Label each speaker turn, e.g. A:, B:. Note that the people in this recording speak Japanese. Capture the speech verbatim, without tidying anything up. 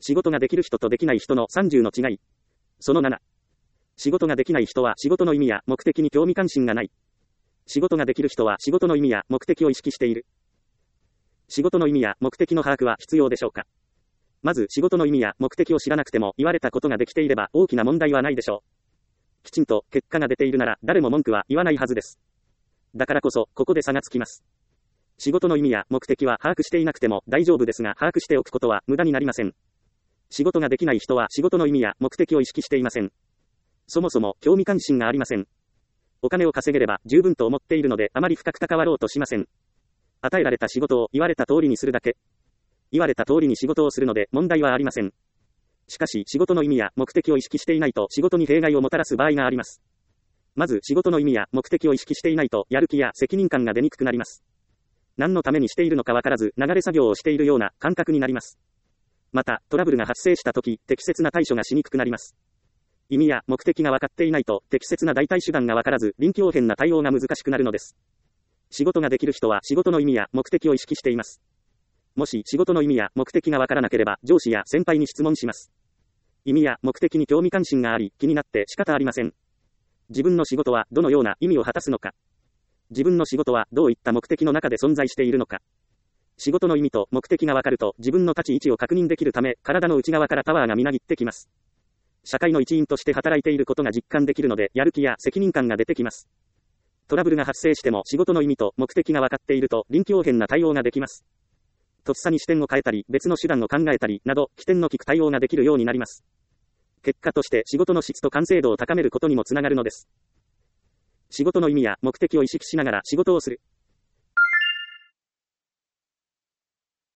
A: 仕事ができる人とできない人のさんじゅうの違い。そのなな。仕事ができない人は仕事の意味や目的に興味関心がない。仕事ができる人は仕事の意味や目的を意識している。仕事の意味や目的の把握は必要でしょうか。まず仕事の意味や目的を知らなくても言われたことができていれば大きな問題はないでしょう。きちんと結果が出ているなら誰も文句は言わないはずです。だからこそここで差がつきます。仕事の意味や目的は把握していなくても大丈夫ですが把握しておくことは無駄になりません。仕事ができない人は仕事の意味や目的を意識していません。そもそも興味関心がありません。お金を稼げれば十分と思っているのであまり深く関わろうとしません。与えられた仕事を言われた通りにするだけ。言われた通りに仕事をするので問題はありません。しかし仕事の意味や目的を意識していないと仕事に弊害をもたらす場合があります。まず仕事の意味や目的を意識していないとやる気や責任感が出にくくなります。何のためにしているのかわからず流れ作業をしているような感覚になります。またトラブルが発生したとき適切な対処がしにくくなります。意味や目的が分かっていないと適切な代替手段が分からず臨機応変な対応が難しくなるのです。仕事ができる人は仕事の意味や目的を意識しています。もし仕事の意味や目的が分からなければ上司や先輩に質問します。意味や目的に興味関心があり気になって仕方ありません。自分の仕事はどのような意味を果たすのか。自分の仕事はどういった目的の中で存在しているのか。仕事の意味と目的が分かると自分の立ち位置を確認できるため体の内側からパワーがみなぎってきます。社会の一員として働いていることが実感できるのでやる気や責任感が出てきます。トラブルが発生しても仕事の意味と目的が分かっていると臨機応変な対応ができます。とっさに視点を変えたり別の手段を考えたりなど起点の利く対応ができるようになります。結果として仕事の質と完成度を高めることにもつながるのです。仕事の意味や目的を意識しながら仕事をする。